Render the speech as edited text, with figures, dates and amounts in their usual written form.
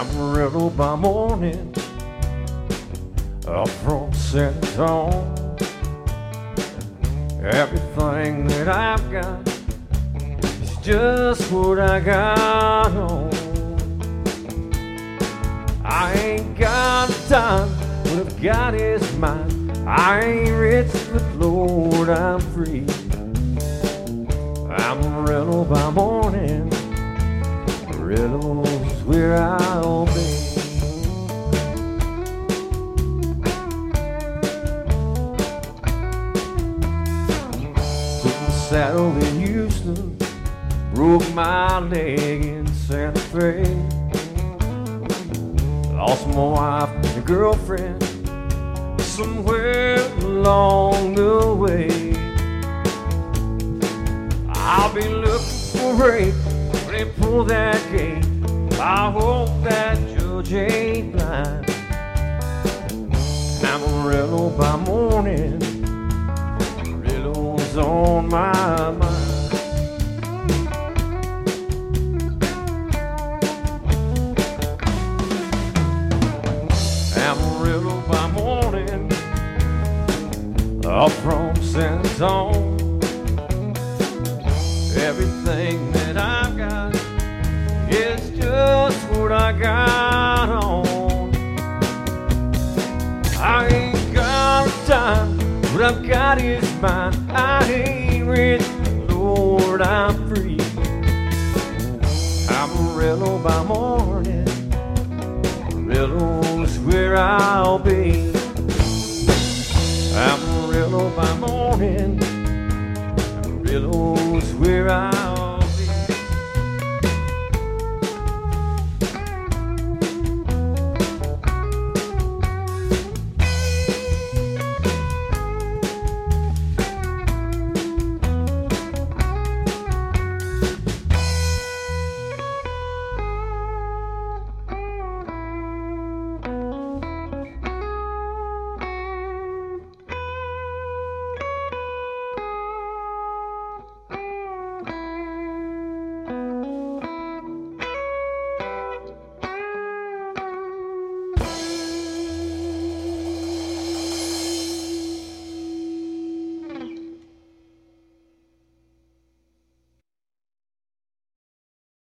Amarillo by morning, up from San Antonio. Everything that I've got is just what I got on. I ain't got a dime, what I've got is mine. I ain't rich, but Lord, I'm free. Amarillo by morning, Amarillo's where I'll be. Took the saddle in Houston, broke my leg in Santa Fe. Lost my wife and a girlfriend somewhere along the way. I'll be looking for break when they pull that gate. I hope that judge ain't blind. Amarillo by morning, Amarillo's on my mind. Amarillo by morning, up from San Antonio. Everything that I've got is just what I got on. I ain't got a dime, what I've got is mine. I ain't rich, Lord, I'm free. Amarillo by morning, Amarillo's where I'll be. Amarillo by morning, Amarillo's where I'll be.